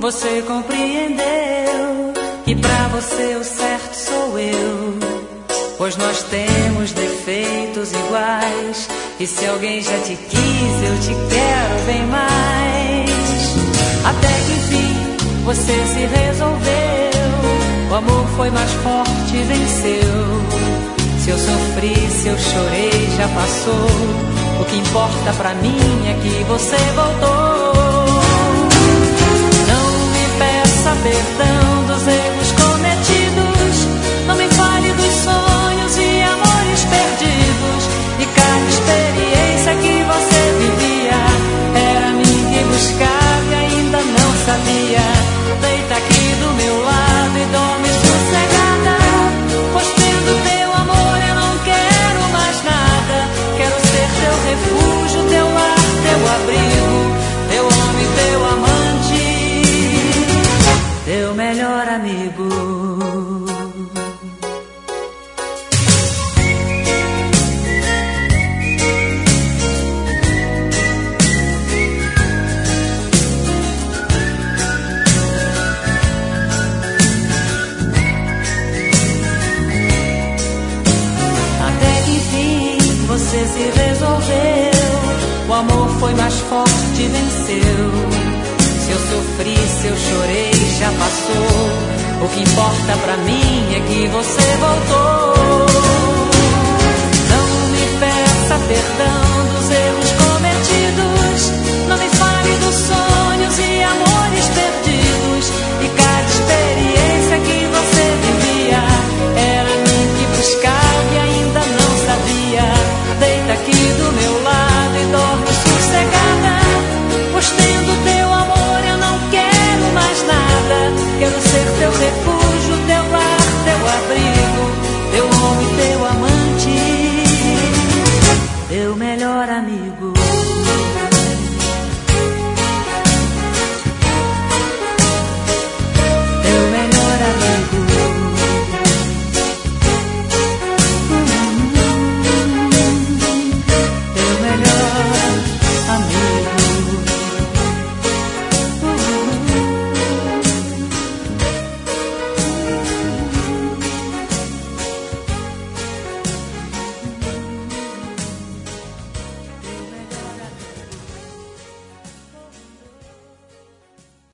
você compreendeu que pra você o certo sou eu, pois nós temos defeitos iguais. E se alguém já te quis, eu te quero bem mais. Até que enfim você se resolveu, o amor foi mais forte e venceu. Se eu sofri, se eu chorei, já passou. O que importa pra mim é que você voltou. Não me peça perdão dos erros cometidos, não me fale dos sonhos e amores perdidos. E cada experiência que você vivia era a mim que buscava e ainda não sabia. Deita aqui do meu lado e dorme sossegada, pois tendo teu amor eu não quero mais nada. Quero ser teu refúgio, teu lar, teu abrigo, teu homem, teu amante, teu melhor amigo. Você se resolveu, o amor foi mais forte e venceu. Se eu sofri, se eu chorei, já passou. O que importa pra mim é que você voltou. Não me peça perdão